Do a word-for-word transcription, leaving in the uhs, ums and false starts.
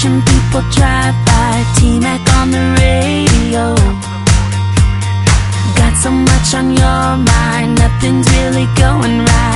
watching people drive by, T-Mac on the radio. Got so much on your mind, nothing's really going right.